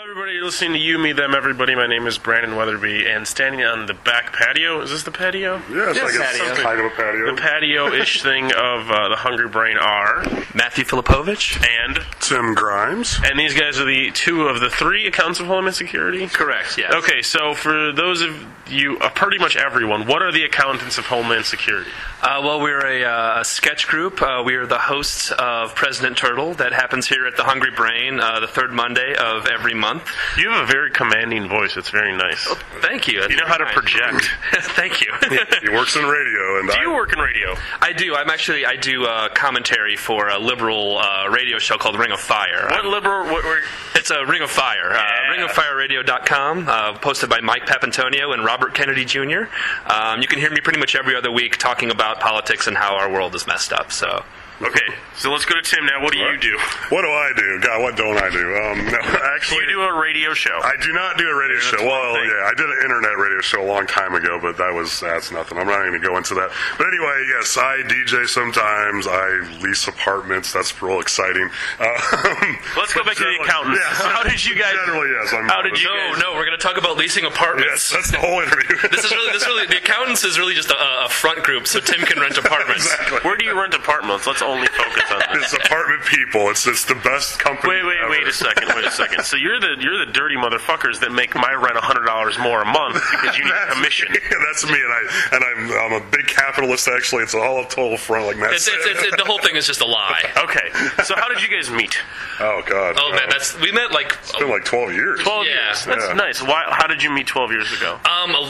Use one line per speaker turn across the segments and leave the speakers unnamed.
everybody, you're listening to You, Me, Them, Everybody. My name is Brandon Weatherby, and standing on the back patio, is this the patio?
Yeah, it's like it's kind of a patio.
The patio-ish thing of the Hungry Brain are
Matthew Filipovich
and
Tim Grimes.
And these guys are the two of the three accounts of Homeland Security?
Correct, yes.
Okay, so for those of you, pretty much everyone, what are the accountants of Homeland Security?
Well, we're a sketch group. We are the hosts of President Turtle. That happens here at the Hungry Brain the third Monday of every month.
You have a very commanding voice. It's very nice.
Oh, thank you.
You know how to project.
Thank you.
He works in radio. And
do you work in radio?
I do. I do commentary for a liberal radio show called Ring of Fire.
What liberal?
It's a Ring of Fire.
Yeah.
RingofFireRadio.com, posted by Mike Papantonio and Robert Kennedy Jr. You can hear me pretty much every other week talking about politics and how our world is messed up. So.
Okay, so let's go to Tim now. What do you do?
What do I do? God, what don't I do? No, actually,
you do a radio show.
I do not do a radio show. Well, yeah, I did an internet radio show a long time ago, but that's nothing. I'm not going to go into that. But anyway, yes, I DJ sometimes. I lease apartments. That's real exciting.
Let's go back to the accountants.
Yes,
how did you guys?
Generally, yes.
How did you guys?
No, we're going to talk about leasing apartments.
Yes, that's the whole interview.
This really, the accountants is really just a front group, so Tim can rent apartments.
Exactly.
Where do you rent apartments? Let's only focus on that.
It's apartment people. It's the best company.
Wait a second. So you're the dirty motherfuckers that make my rent $100 more a month because you need commission.
Yeah, that's me, and I'm a big capitalist. Actually, it's all a total front, like Matt said.
The whole thing is just a lie.
Okay, so how did you guys meet?
Oh God.
Oh man, we met like
it's been like 12 years.
12 years. That's nice. How did you meet 12 years ago?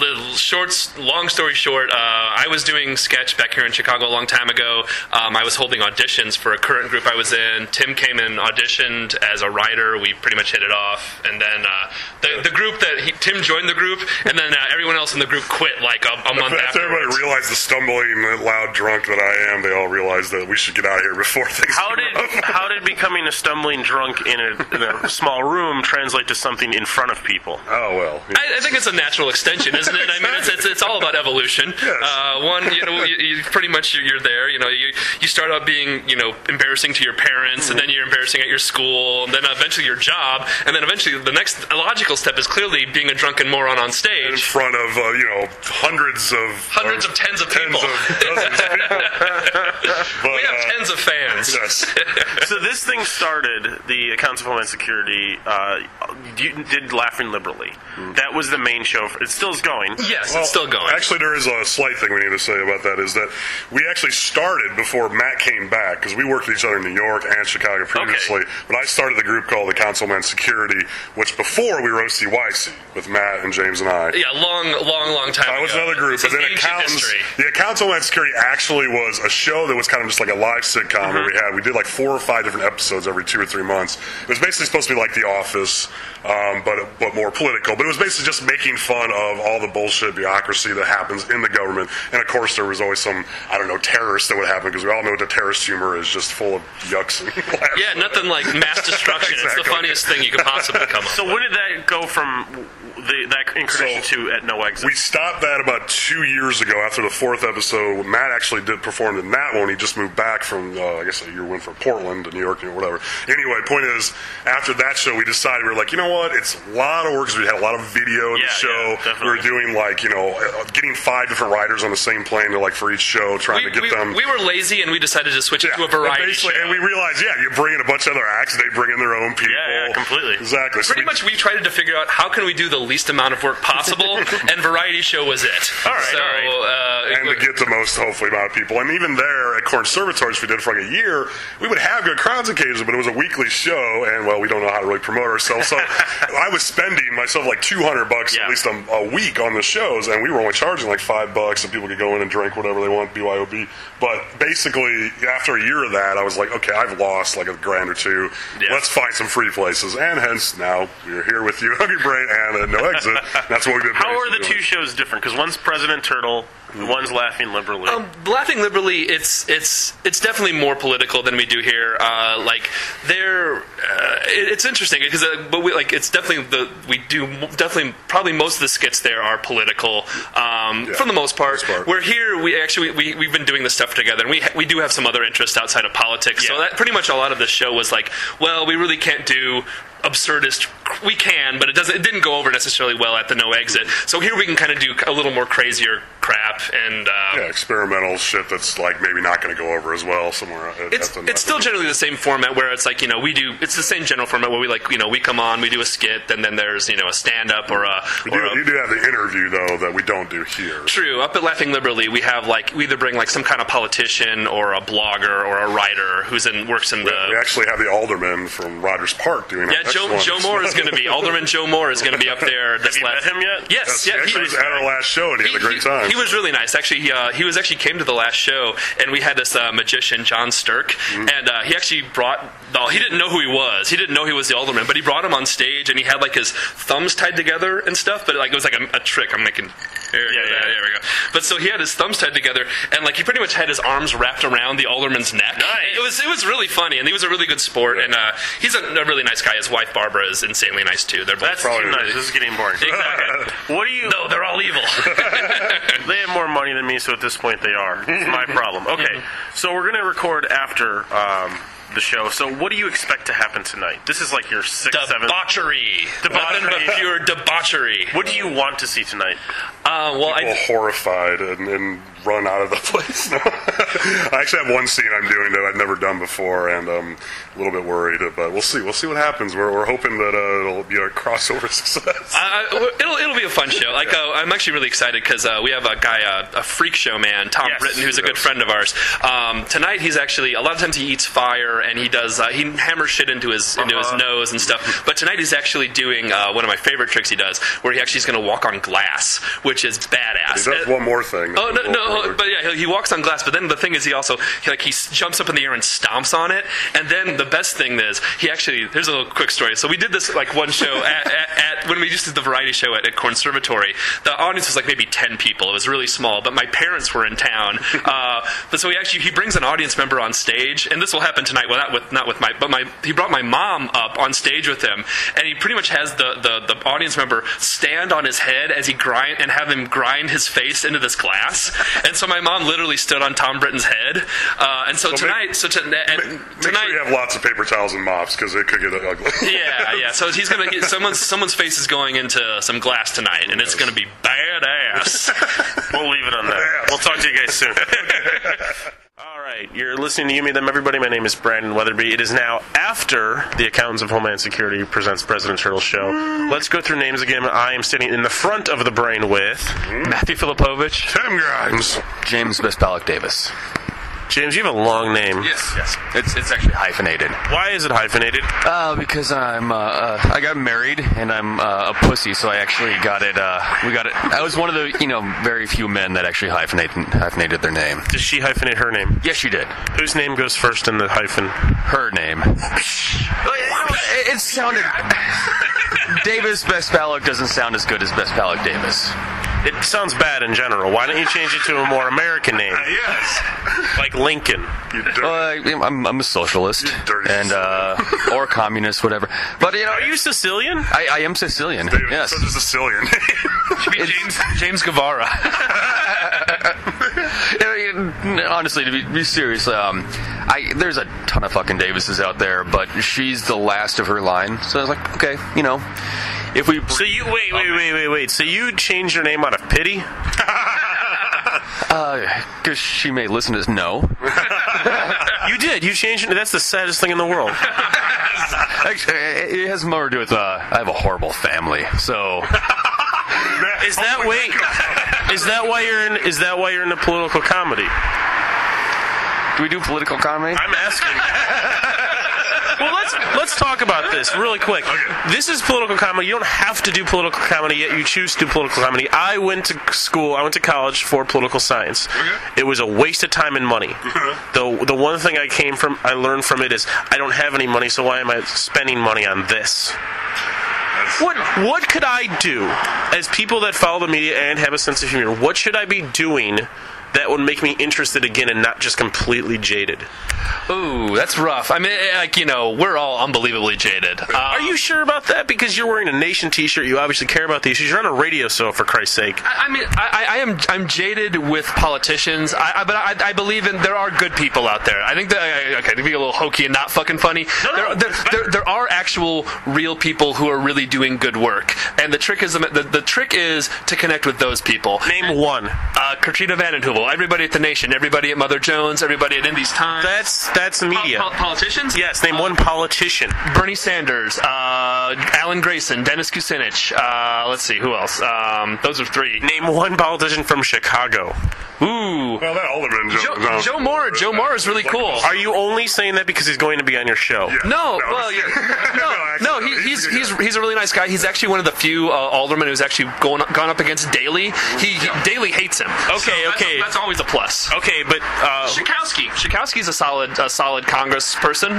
Long story short, I was doing sketch back here in Chicago a long time ago. I was holding auditions for a current group I was in. Tim came and auditioned as a writer. We pretty much hit it off, and then the group Tim joined the group, and then everyone else in the group quit like a month after.
Everybody realized the stumbling, loud drunk that I am. They all realized that we should get out of here before things.
How did becoming a stumbling drunk in a small room translate to something in front of people?
Oh well,
yeah. I think it's a natural extension, isn't it? I mean, it's all about evolution.
Yes.
You pretty much you're there. You start out being embarrassing to your parents, and then you're embarrassing at your school, and then eventually your job, and then eventually the next logical step is clearly being a drunken moron on stage
in front of hundreds of
tens of people.
But,
we have tens of fans.
Yes.
So this thing started, the Accounts of Homeland Security, you did Laughing Liberally. That was the main show. It still is going.
Yes, it's still going.
Actually, there is a slight thing we need to say about that, is that we actually started before Matt came back, because we worked with each other in New York and Chicago previously, but I started the group called the Accounts of Homeland Security, which before we were OCYC, with Matt and James and I.
Yeah, long time ago.
That was another group, but then the Accounts of Homeland Security actually was a show that was kind of just like a live sitcom that we did like 4 or 5 different episodes every 2 or 3 months. It was basically supposed to be like The Office, but more political. But it was basically just making fun of all the bullshit bureaucracy that happens in the government. And of course, there was always some, terrorist that would happen, because we all know the terrorist humor is just full of yucks and laughs.
Yeah, nothing like mass destruction.
Exactly.
It's the funniest thing you could possibly come up with.
So when did that go from that incursion to At No Exit?
We stopped that about 2 years ago after the 4th episode. Matt actually did perform in that one. He just moved back from, I guess a year went from Portland to New York or whatever. Anyway, point is, after that show, we decided, we were like, you know what? It's a lot of work, because we had a lot of video in the show.
Yeah,
we were doing getting 5 different writers on the same plane for each show, trying to get them.
We were lazy, and we decided to switch it to a variety show.
And we realized, you bring in a bunch of other acts, they bring in their own people.
Yeah, completely.
Exactly.
Pretty much we tried to figure out how can we do the least amount of work possible, and variety show was it.
All right.
And to get the most, hopefully, amount of people. And even there at Conservatories, we did it for like a year, we would have good crowds occasionally, but it was a weekly show, and, we don't know how to really promote ourselves. So I was spending myself like $200 at least a week on the shows, and we were only charging like $5, and people could go in and drink whatever they want, BYOB. But basically, after a year of that, I was like, okay, I've lost like $1,000 or $2. Yeah. Let's find some free places. And hence, now we're here with you, Hungry Brain, and At No Exit. That's what we did.
How are the two shows different? Because one's President Turtle, one's Laughing Liberally.
Laughing Liberally, it's definitely more political than we do here. It's interesting because, it's definitely probably most of the skits there are political for the most part. We're here. We've been doing this stuff together, and we do have some other interests outside of politics. Yeah. So that pretty much a lot of the show was like, well, we really can't do absurdist we can, but it didn't go over necessarily well at the no exit. So here we can kind of do a little more crazier crap and
experimental shit that's like maybe not going to go over as well somewhere.
It's still generally the same format where it's like, it's the same general format where we come on, we do a skit, and then there's a stand up or a.
You do have the interview though that we don't do here.
True. Up at Laughing Liberally, we have we either bring some kind of politician or a blogger or a writer works in the.
We actually have the alderman from Rogers Park doing.
Yeah, Joe Moore is going to be Alderman Joe Moore is going to be up there.
Have you met him yet?
Yes.
He was at our last show and he had a great time.
He was really nice. Actually, he came to the last show, and we had this magician John Stirk, and he actually brought. He didn't know who he was. He didn't know he was the alderman, but he brought him on stage, and he had his thumbs tied together and stuff. But it was like a trick. I'm making. There we go. But so he had his thumbs tied together, and he pretty much had his arms wrapped around the alderman's neck.
Nice.
It was really funny, and he was a really good sport, and he's a really nice guy. His wife Barbara is insanely nice too. They're both
That's too nice. This is getting boring.
Exactly.
What do you?
No, they're all evil.
They have more money than me, so at this point they are. It's my problem. Okay, so we're going to record after the show. So what do you expect to happen tonight? This is your sixth, seventh...
Debauchery. Nothing but pure debauchery.
What do you want to see tonight?
People horrified and run out of the place. I actually have one scene I'm doing that I've never done before, and I'm a little bit worried, but we'll see. We'll see what happens. We're hoping that it'll be a crossover success.
It'll be a fun show. I'm actually really excited because we have a guy, a freak show man, Tom Britton, who's a good friend of ours. Tonight he's actually a lot of times he eats fire and he does he hammers shit into his nose and stuff. But tonight he's actually doing one of my favorite tricks he does, where he actually is going to walk on glass, which is badass.
He does one more thing.
But yeah, he walks on glass. But then the thing is, he also he jumps up in the air and stomps on it. And then the best thing is, here's a little quick story. So we did this one show at when we just did the variety show at Conservatory. The audience was maybe 10 people. It was really small. But my parents were in town. But so he brings an audience member on stage, and this will happen tonight. Well, he brought my mom up on stage with him, and he pretty much has the audience member stand on his head as he have him grind his face into this glass. And so my mom literally stood on Tom Britton's head. And so tonight,
make sure you have lots of paper towels and mops because it could get ugly.
Yeah. So he's gonna get someone's face is going into some glass tonight, and it's gonna be badass.
We'll leave it on that. We'll talk to you guys soon. All right, you're listening to You Me Them Everybody. My name is Brandon Weatherby. It is now after the Accountants of Homeland Security presents President Turtle Show. Let's go through names again. I am sitting in the front of the brain with
Matthew Filipovich,
Tim Grimes,
James Bespalak Davis.
James, you have a long name.
Yes. It's actually hyphenated.
Why is it hyphenated?
Because I got married and I'm a pussy, so I actually got it. We got it. I was one of the very few men that actually hyphenated their name.
Did she hyphenate her name?
Yes, she did.
Whose name goes first in the hyphen?
Her name. It sounded. Davis Bespalak doesn't sound as good as Bespalak Davis.
It sounds bad in general. Why don't you change it to a more American name?
Yes.
Like Lincoln.
I'm a socialist and or communist, whatever. But
are you Sicilian?
I am Sicilian. Yes.
Such a Sicilian.
Should be James Guevara.
Honestly, to be serious, there's a ton of fucking Davises out there, but she's the last of her line. So I was like, okay, if we.
So you wait. So you changed your name out of pity?
Because she may listen to this. No.
You did. You changed it. That's the saddest thing in the world.
Actually, it has more to do with I have a horrible family. So.
Is that why you're in the political comedy?
Do we do political comedy?
I'm asking. Well, let's talk about this really quick. Okay. This is political comedy. You don't have to do political comedy, yet you choose to do political comedy. I went to college for political science. Okay. It was a waste of time and money. The one thing I learned from it is I don't have any money, so why am I spending money on this? What could I do as people that follow the media and have a sense of humor? What should I be doing that would make me interested again and not just completely jaded?
Ooh, that's rough. I mean, like, we're all unbelievably jaded.
Are you sure about that? Because you're wearing a Nation t-shirt, you obviously care about the issues. You're on a radio show, for Christ's sake.
I'm jaded with politicians, but I believe there are good people out there. I think that, to be a little hokey and not fucking funny, there are actual real people who are really doing good work. And the trick is to connect with those people.
Name one.
Katrina Vanden Heuvel, everybody at the Nation, everybody at Mother Jones, everybody at Indies Times.
That's the media.
Politicians?
Yes, name one politician.
Bernie Sanders, Alan Grayson, Dennis Kucinich. Let's see, who else? Those are three.
Name one politician from Chicago.
Ooh.
Well, that Alderman
Joe Moore. Joe Moore is really cool.
Are you only saying that because he's going to be on your show?
Yeah.
No, he's a really nice guy. He's actually one of the few aldermen who's actually gone up against Daley. Daley hates him.
Okay.
That's always a plus.
Okay, but
Schakowsky's a solid congressperson.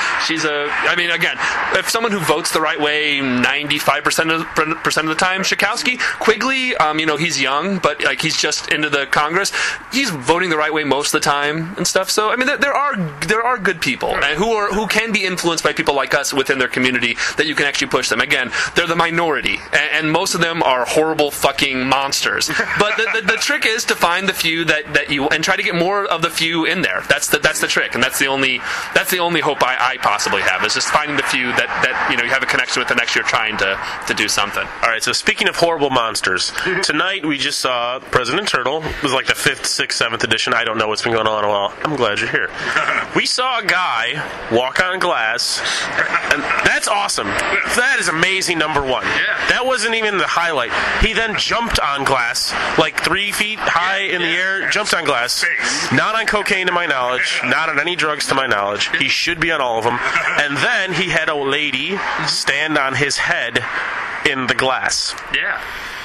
Again, if someone who votes the right way 95% of the time, Schakowsky. Quigley, he's young, but like he's just into the Congress. He's voting the right way most of the time and stuff. So I mean, there are good people who can be influenced by people like us within their community that you can actually push them. Again, they're the minority, and most of them are horrible fucking monsters. But the trick is to find the few that you and try to get more of the few in there. That's the trick, and that's the only hope I possibly have is just finding the few that you have a connection with, and actually you're trying to do something.
All right. So speaking of horrible monsters, tonight we just saw President Turtle. It was like the 5th, 6th, 7th edition. I don't know what's been going on a while. I'm glad you're here. We saw a guy walk on glass, and that's awesome. That is amazing, number one.
Yeah.
That wasn't even the highlight. He then jumped on glass, like 3 feet high in the air, jumped on glass. Not on cocaine to my knowledge, not on any drugs to my knowledge. He should be on all of them. And then he had a lady stand on his head in the glass.
Yeah.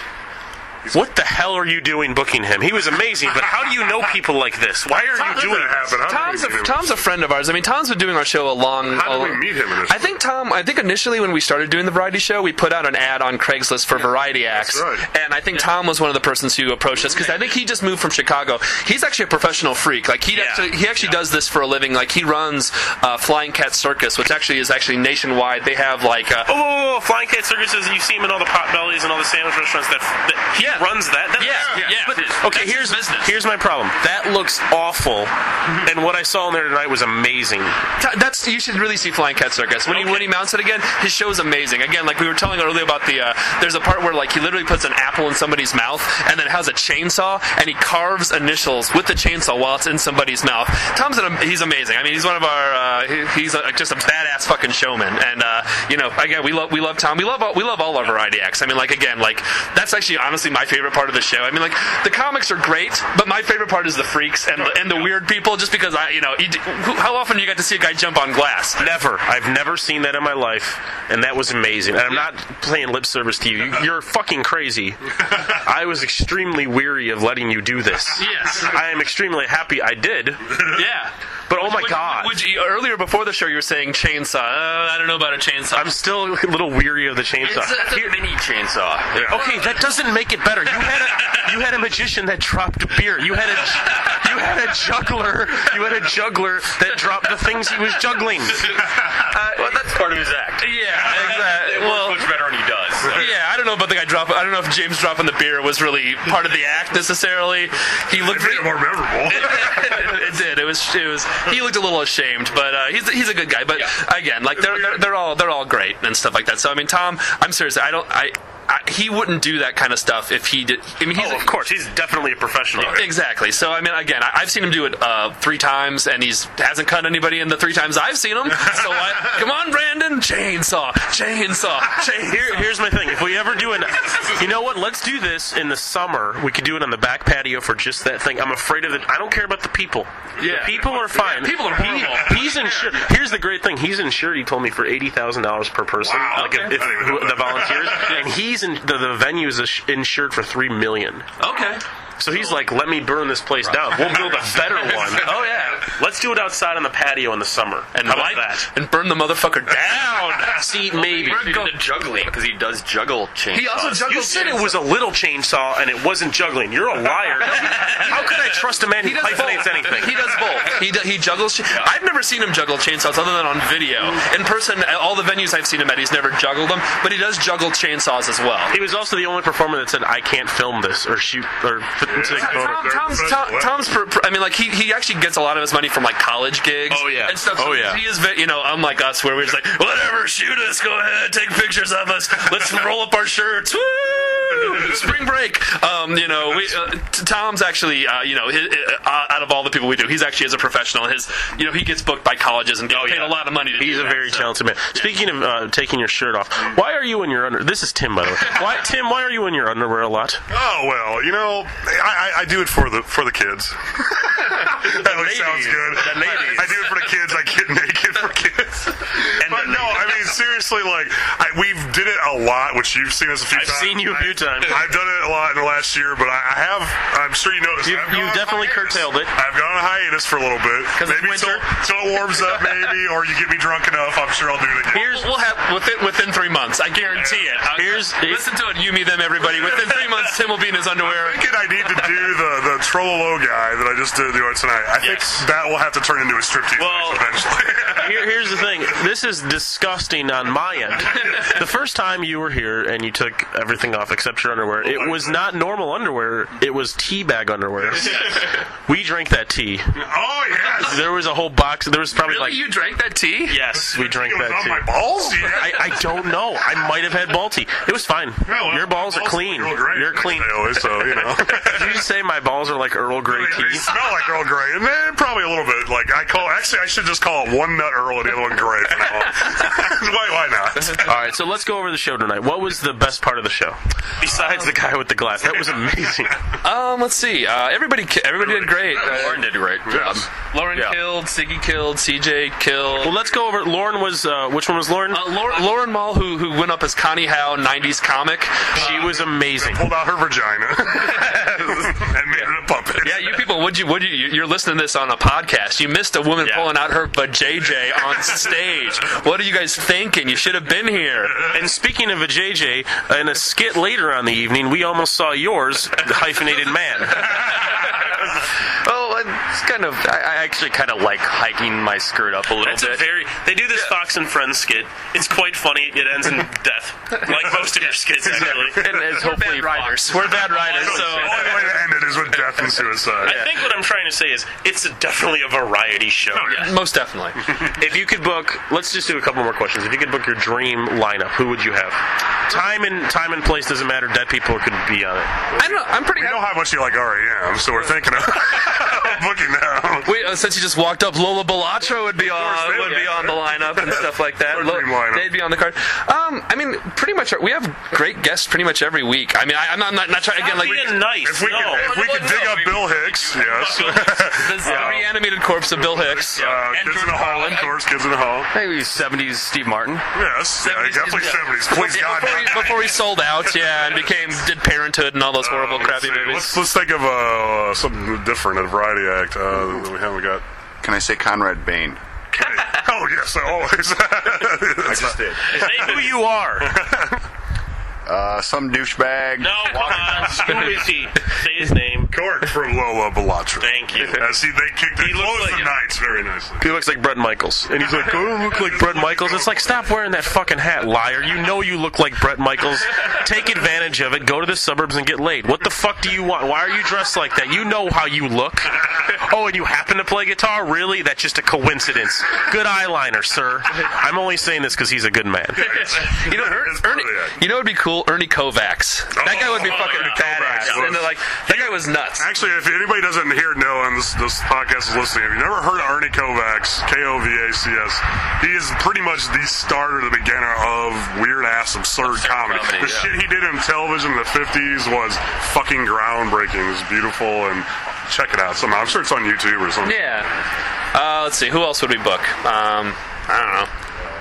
What the hell are you doing booking him? He was amazing, but how do you know people like this? Why are you doing
that?
Tom's a friend of ours. I mean, Tom's been doing our show
How did we meet him initially?
I think initially when we started doing the variety show, we put out an ad on Craigslist for variety acts.
That's right.
And I think Tom was one of the persons who approached us because I think he just moved from Chicago. He's actually a professional freak. Like he actually does this for a living. Like he runs Flying Cat Circus, which is nationwide. They have like
Flying Cat Circuses. You see him in all the Potbellies and all the sandwich restaurants. He runs that. But, okay, here's my problem. That looks awful, and what I saw in there tonight was amazing.
You should really see Flying Cat Circus. When he mounts it again, his show is amazing. Again, like we were telling earlier about there's a part where like he literally puts an apple in somebody's mouth and then has a chainsaw and he carves initials with the chainsaw while it's in somebody's mouth. He's amazing. I mean, he's one of our he's just a badass fucking showman. And again, we love Tom. We love all our variety acts. I mean, like again, like that's actually honestly my favorite part of the show. I mean, like the comics are great, but my favorite part is the freaks and the weird people. Just because how often do you get to see a guy jump on glass?
Never. I've never seen that in my life, and that was amazing. And I'm not playing lip service to you. You're fucking crazy. I was extremely weary of letting you do this.
Yes.
I am extremely happy I did.
Yeah.
But oh my God.
Earlier before the show you were saying chainsaw. I don't know about a chainsaw.
I'm still a little weary of the chainsaw.
It's a mini chainsaw.
Yeah. Okay, that doesn't make it better. You had a magician that dropped beer. You had a juggler that dropped the things he was juggling.
Well, that's part of his act.
Yeah, exactly. Well,
much better when he does.
Yeah, I don't know about the guy dropping. I don't know if James dropping the beer was really part of the act necessarily. He looked
made it more memorable.
It did. It was. He looked a little ashamed, but he's a good guy. But again, like they're all great and stuff like that. So I mean, Tom, I'm serious. He wouldn't do that kind of stuff if he did. I mean,
of course, he's definitely a professional.
Exactly. So I mean, again, I've seen him do it 3 times, and hasn't cut anybody in the 3 times I've seen him. So come on, Brandon, chainsaw.
Here's my thing. If we ever do you know what? Let's do this in the summer. We could do it on the back patio for just that thing. I'm afraid of it. I don't care about the people.
Yeah.
The people are fine.
People are horrible.
He's insured. Here's the great thing. He's insured. He told me for $80,000 per person.
Wow.
Like if the volunteers, and the venue is insured for $3 million.
Okay.
So he's like, let me burn this place down. We'll build a better one.
Oh yeah.
Let's do it outside on the patio in the summer.
And
How about
light
that?
and burn the motherfucker down.
See, maybe.
He did juggling because he does juggle chainsaws.
He also juggles.
You said it was a little chainsaw and it wasn't juggling. You're a liar. How could I trust a man who hyphenates anything?
He does both. He juggles. I've never seen him juggle chainsaws other than on video. In person, all the venues I've seen him at, he's never juggled them. But he does juggle chainsaws as well.
He was also the only performer that said, I can't film this or shoot or take a photo.
Tom's I mean, like, he actually gets a lot of his money from, like, college gigs.
Oh, yeah.
And stuff. So
Oh, yeah.
He is, unlike us, where we're just like, whatever, shoot us, go ahead, take pictures of us, let's roll up our shirts, woo! Spring break. Tom's actually, out of all the people we do, he's actually as a professional. He gets booked by colleges and gets paid a lot of money to
He's
do
a
that,
very talented man. Speaking of taking your shirt off, why are you in your underwear? This is Tim, by the way. Tim, why are you in your underwear a lot?
Oh well, I do it for the kids. That always sounds good. I do it for the kids. I get naked for kids. But no, I mean seriously, we've did it a lot, which you've seen us a few times.
I've seen you a few times.
I've done it a lot in the last year, but I'm sure you noticed.
You've definitely curtailed it.
I've gone on a hiatus for a little bit. Maybe till it warms up, maybe, or you get me drunk enough. I'm sure I'll do it again.
We'll have within 3 months. I guarantee it. Listen to it, you, me, them, everybody. Within 3 months, Tim will be in his underwear.
I'm thinking I need to do the Trololo guy that I just did tonight. I think that will have to turn into a striptease eventually.
Here's the thing. This is disgusting on my end. The first time you were here and you took everything off except your underwear, it was not normal underwear. It was tea bag underwear. We drank that tea.
Oh, yes.
There was a whole box. There was probably
Really? You drank that tea?
Yes, we drank
It was
that
on
tea.
my balls?
I don't know. I might have had ball tea. It was fine. Your balls are clean. You're clean.
So,
Did you just say my balls are like Earl Grey
They
tea?
smell like Earl Grey, and then probably a little bit. I should just call it one nut Earl and the other one Grey from now on. Why not?
All right, so let's go over the show tonight. What was the best part of the show? Besides the guy with the glass. That was amazing.
Let's see. Everybody did great.
Lauren did a great job.
Lauren killed, Siggy killed, CJ killed.
Well, let's go over. Lauren was, which one was Lauren?
Lauren Mall, who went up as Connie Howe, 90s comic.
She was amazing.
Pulled out her vagina and made it a puppet.
Yeah, you people, you're listening to this on a podcast. You missed a woman pulling out her vajayjay on stage. What are you guys thinking? You should have been here.
And speaking of a JJ, in a skit later on the evening, we almost saw yours, the hyphenated man.
Well, it's kind of. I actually kind of like hiking my skirt up a little bit.
They do this Fox and Friends skit. It's quite funny. It ends in death, like most of your skits, actually.
And it's hopefully
Riders. We're bad riders,
The
so.
only way to end it is with death and suicide.
I think what I'm trying to say is it's definitely a variety show.
Most definitely.
If you could book, let's just do a couple more questions. If you could book your dream lineup, who would you have? Time and place doesn't matter. Dead people could be on it.
I'm pretty
We
happy.
know how much you like REM, so we're thinking of booking them.
Wait, since you just walked up, Lola Bellatra would be on the lineup and stuff like that.
Our dream lineup.
They'd be on the card. I mean, pretty much we have great guests pretty much every week. I mean, I'm not trying again. Like
Being nice.
If we could dig up Bill Hicks, yes.
the reanimated corpse of Bill Hicks.
Kids in the Hall, of course. Kids in the Hall.
Maybe 70s Steve Martin.
Yes, definitely 70s. Please God.
Before he sold out, and did Parenthood and all those horrible, crappy movies.
Let's think of something different, a variety act that we haven't got.
Can I say Conrad Bain?
Oh, yes, always.
I just did.
Say who you are.
Some douchebag.
No, come on. Who is he? Say his name.
Cork from Lola Bellatra.
Thank you.
See, they kicked it
He looks
close
like
the
it.
nights very nicely.
He looks like Bret Michaels. And he's like, I don't look like Bret Michaels. It's like, stop wearing that fucking hat, liar. You know you look like Bret Michaels. Take advantage of it. Go to the suburbs and get laid. What the fuck do you want? Why are you dressed like that? You know how you look. Oh, and you happen to play guitar? Really? That's just a coincidence. Good eyeliner, sir. I'm only saying this because he's a good man.
You know, Ernie. You know, it'd be cool. Ernie Kovacs. That guy would be fucking badass.
Kovacs.
And they're like, that guy was nuts.
Actually, if anybody doesn't know and this podcast is listening, if you've never heard of Ernie Kovacs, Kovacs, he is pretty much the starter, the beginner of weird-ass, absurd comedy. The shit he did in television in the 50s was fucking groundbreaking. It was beautiful, and check it out somehow. I'm sure it's on YouTube or something.
Yeah. Let's see. Who else would we book? I don't know.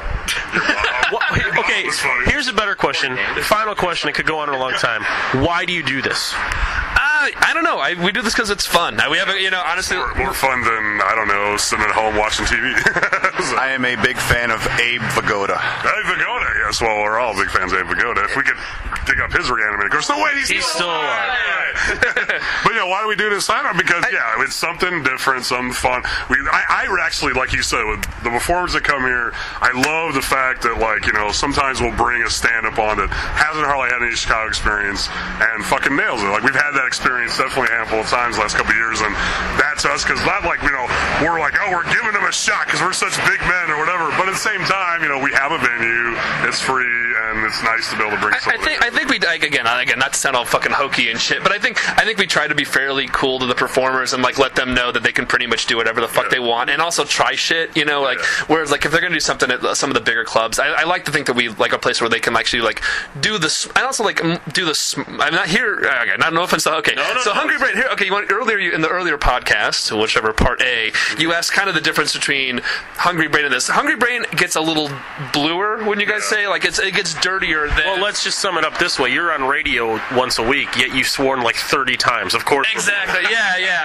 Okay, here's a better question. Final question. It could go on for a long time. Why do you do this?
I don't know. We do this because it's fun. We have honestly
More fun than, I don't know, sitting at home watching TV.
I am a big fan of Abe Vigoda.
Abe Vigoda, yes. Well, we're all big fans of Abe Vigoda. If we could dig up his reanimated ghost. No, wait, he's
still alive.
But why do we do this time? Because it's something different, something fun. I actually, like you said, with the performers that come here, I love the fact that sometimes we'll bring a stand-up on that hasn't hardly had any Chicago experience and fucking nails it. Like we've had that experience definitely a handful of times the last couple of years, and that's us. Because not like we're like, oh, we're giving them a shot because we're such big men or whatever. But at the same time, we have a venue, it's free, and it's nice to be able to bring.
I think we again, not to sound all fucking hokey and shit, but I think we try to be fairly cool to the performers and let them know that they can pretty much do whatever the fuck they want, and also try shit. Whereas if they're gonna do something at some of the bigger clubs, I like to think that we like a place where they can actually do this, and also do this. I'm not here. Okay, not no offense. Okay, so Hungry Brain here. Okay, in the earlier podcast, whichever part A, you asked kind of the difference between Hungry Brain and this. Hungry Brain gets a little bluer when you guys say it gets dirtier than.
Well, let's just sum it up this way: you're on radio once a week, yet you've sworn 30 times. Of course.
Exactly. Yeah.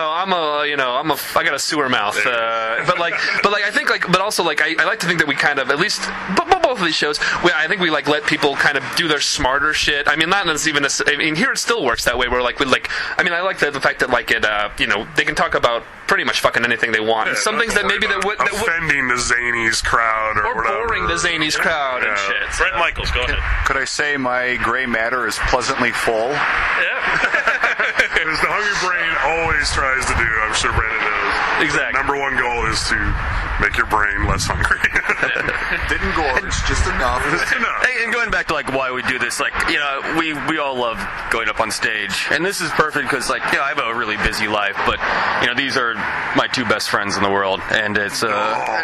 I got a sewer mouth. But also I like to think that we kind of at least both of these shows. I think we let people kind of do their smarter shit. I mean, not even. Here it still works that way. Where I like the fact that they can talk about pretty much fucking anything they want.
Yeah,
some things that maybe that would
offending the Zanies crowd or whatever.
Boring the Zanies crowd and shit.
Brett Michaels, go ahead.
Could I say my gray matter is pleasantly full?
Yeah.
As the Hungry Brain always tries to do, I'm sure Brandon knows.
Exactly.
Number one goal is to make your brain less hungry.
Didn't gorge, just enough.
And going back to why we do this, we all love going up on stage, and this is perfect because I have a really busy life, but these are my two best friends in the world, and it's darn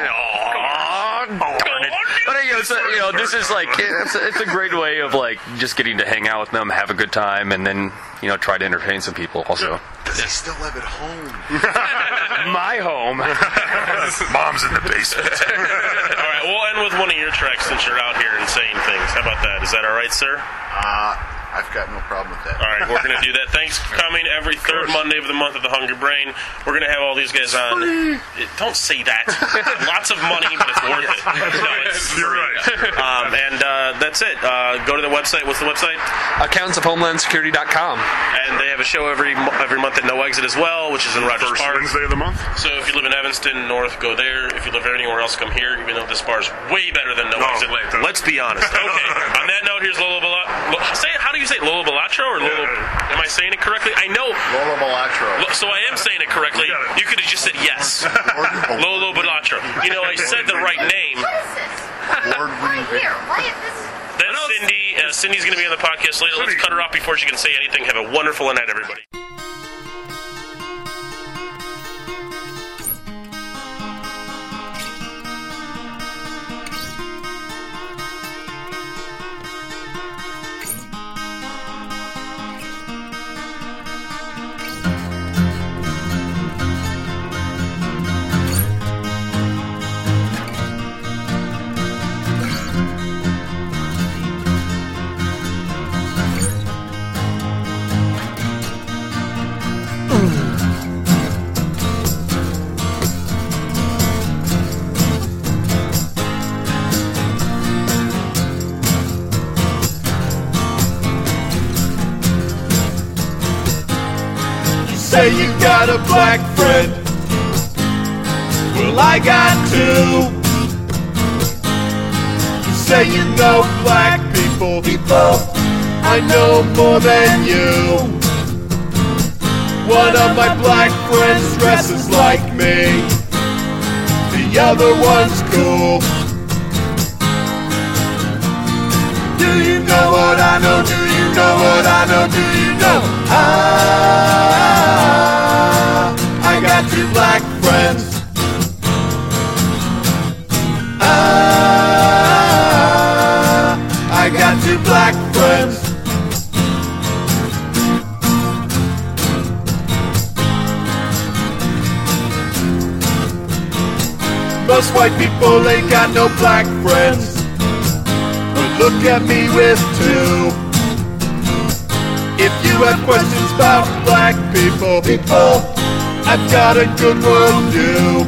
it. But this is it's a great way of just getting to hang out with them, have a good time, and then try to entertain some people also.
Does he still live at home?
My home.
Mom's in the basement.
All right, we'll end with one of your tracks since you're out here and saying things. How about that? Is that all right, sir?
I've got no problem with that.
All right, we're going to do that. Thanks for coming every third Monday of the month of the Hungry Brain. We're going to have all these guys on. Don't say that. Lots of money, but it's worth it. No, it's
You're right.
and that's it. Go to the website. What's the website?
accountsofhomelandsecurity.com.
And they have a show every month at No Exit as well, which is in Rogers
First
Park.
Wednesday of the month.
So if you live in Evanston North, go there. If you live anywhere else, come here. Even though this bar is way better than No Exit. Let's be honest. Okay. On that note, here's Lolo Balatro. How do you say it? Lolo Balatro or Lolo? Am I saying it correctly? I know.
Lolo Balatro.
So I am saying it correctly. You could have just said yes. Lolo Balatro. I said the right name.
Right here. Why is this?
That's Cindy. Cindy's going to be on the podcast later. Let's cut her off before she can say anything. Have a wonderful night, everybody.
Say you got a black friend. Well, I got two. You say you know black people. I know more than you. One of my black friends dresses like me. The other one's cool. Do you know what I know? Do you know what I know? Do you know? I got two black friends. I got two black friends. Most white people ain't got no black friends. But look at me with two. If you have questions about black people, I've got a good worldview.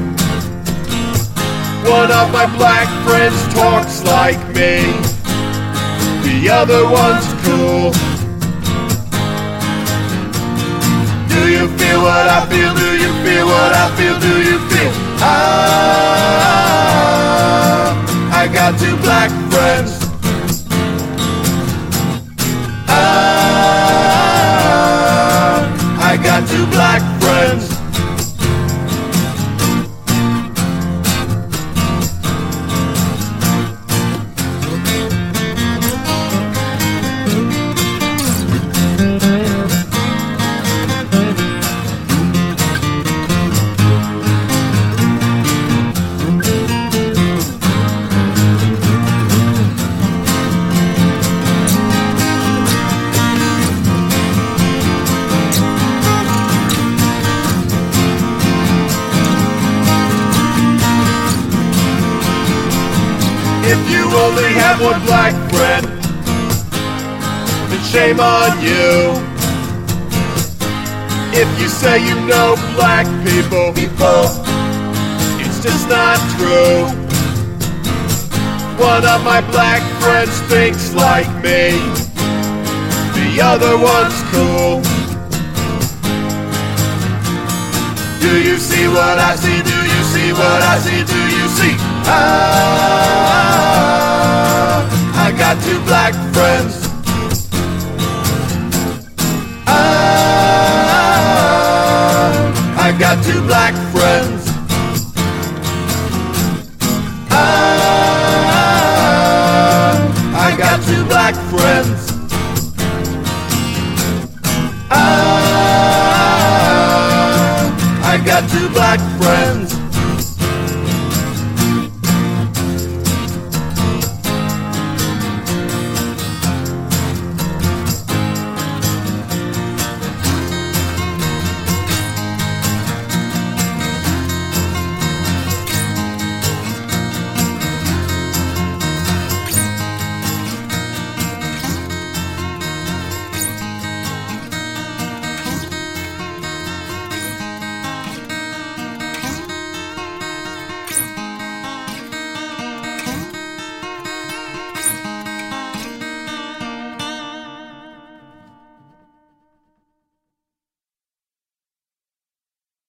One of my black friends talks like me, the other one's cool. Do you feel what I feel? Do you feel what I feel? Do you feel? I got two black friends. I got two black friends. If you only have one black friend, then shame on you. If you say you know black people, it's just not true. One of my black friends thinks like me, the other one's cool. Do you see what I see? Do you see what I see? Do you see? I got two black friends. I got two black friends. I got two black friends. I got two black friends.